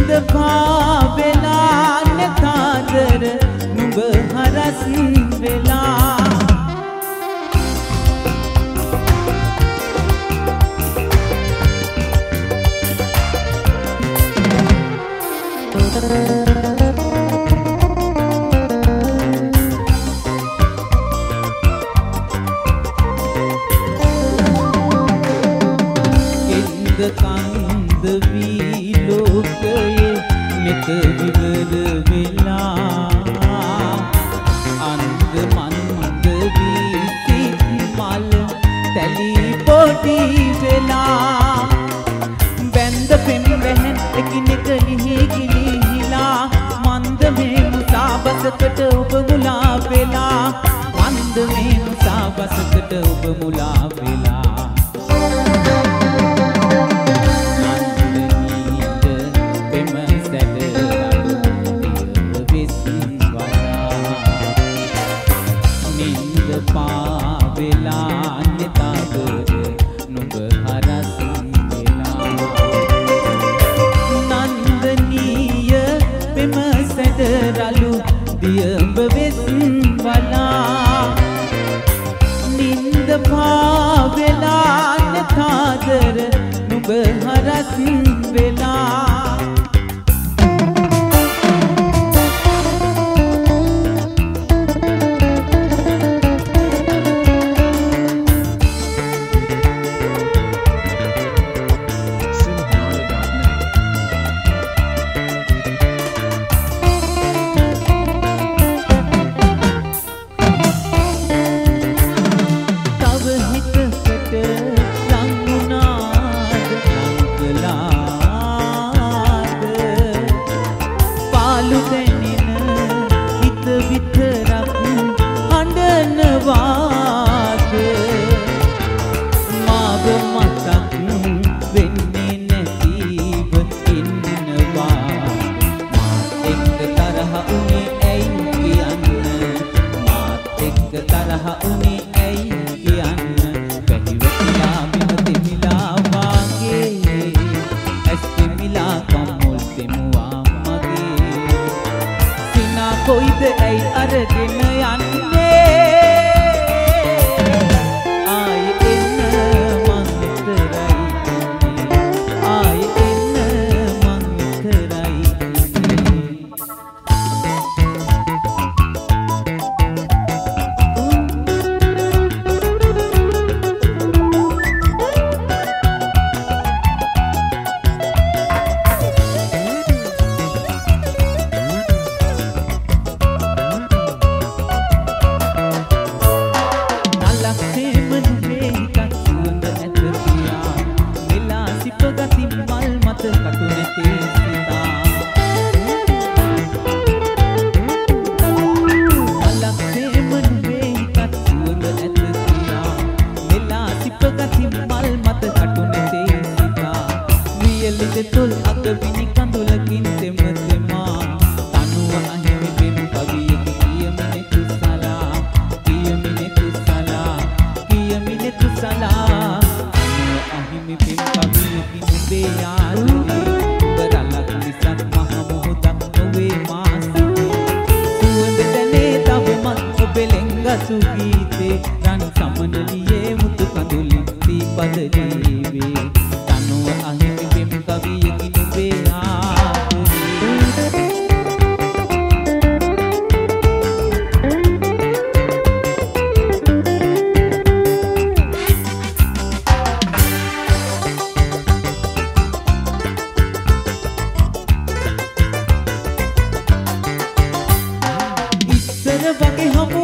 පාවෙලා නැතාදර නුඹ හරස් වෙලා කන්ද වී ලෝකයේ මෙත විවර වෙලා අන්ද මන්ද වී සිත් මල් තැලි පොඩි වෙලා බැන්ද පෙම් බැහැන් එකිනෙක ලිහි ගිලිහිලා මන්ද මේ මුසාබසකට ඔබ මුලා වෙලා මන්ද මේ මුසාබසකට ඔබ මුලා වෙලා දියඹ වෙස් වලා නින්ද පාවෙලා නැතාදර නුඹ හරස් වෙලා කොයිද ඇයි අරගෙන යන්නේ ආයෙ එන්න මං විතරයි ආයෙ එන්න මං විතරයි තොල් අග විනි කඳුලකින් තෙම තෙමා තනුව අහිමි පෙම් කවියකි කියමිනෙ කුසලා කියමිනෙ කුසලා කියමිනෙ කුසලා තනුව අහිමි පෙම් කවියකි නුඹේ යාළුවේ උඹරලක් මිසක් මහ මොහොතක් නොවේ මාසිතේ සුවඳ දැනේ තවමත් ඔබේ ලෙන්ගසු ගීතේ රන් සමනලියේ මුතු කඳුලින් දීපද ජීවේ තනුව අහිමි පෙම් කවියකි නුඹේ ඉස්සර වගේ හමු